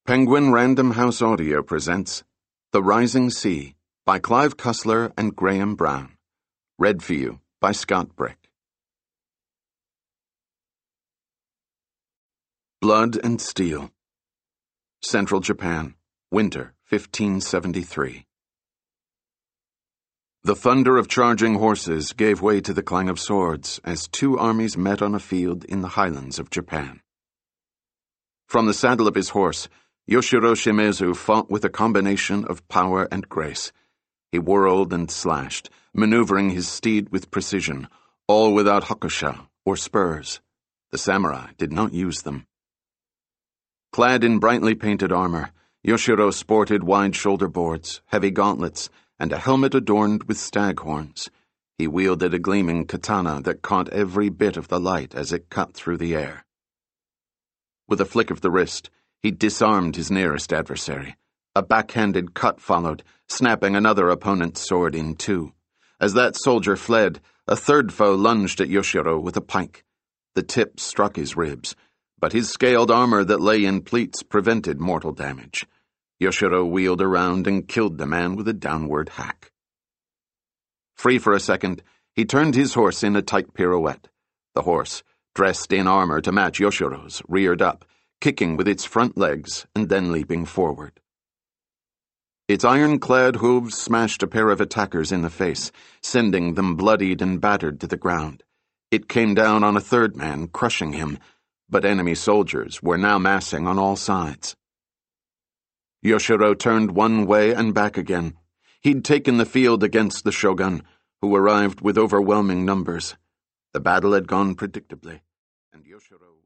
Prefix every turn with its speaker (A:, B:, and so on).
A: Penguin Random House Audio presents The Rising Sea by Clive Cussler and Graham Brown. Read for you by Scott Brick. Blood and Steel. Central Japan, winter 1573. The thunder of charging horses gave way to the clang of swords as two armies met on a field in the highlands of Japan. From the saddle of his horse, Yoshiro Shimezu fought with a combination of power and grace. He whirled and slashed, maneuvering his steed with precision, all without hakusha or spurs. The samurai did not use them. Clad in brightly painted armor, Yoshiro sported wide shoulder boards, heavy gauntlets, and a helmet adorned with stag horns. He wielded a gleaming katana that caught every bit of the light as it cut through the air. With a flick of the wrist, he disarmed his nearest adversary. A backhanded cut followed, snapping another opponent's sword in two. As that soldier fled, a third foe lunged at Yoshiro with a pike. The tip struck his ribs, but his scaled armor that lay in pleats prevented mortal damage. Yoshiro wheeled around and killed the man with a downward hack. Free for a second, he turned his horse in a tight pirouette. The horse, dressed in armor to match Yoshiro's, reared up, kicking with its front legs and then leaping forward. Its iron-clad hooves smashed a pair of attackers in the face, sending them bloodied and battered to the ground. It came down on a third man, crushing him, but enemy soldiers were now massing on all sides. Yoshiro turned one way and back again. He'd taken the field against the shogun, who arrived with overwhelming numbers. The battle had gone predictably, and Yoshiro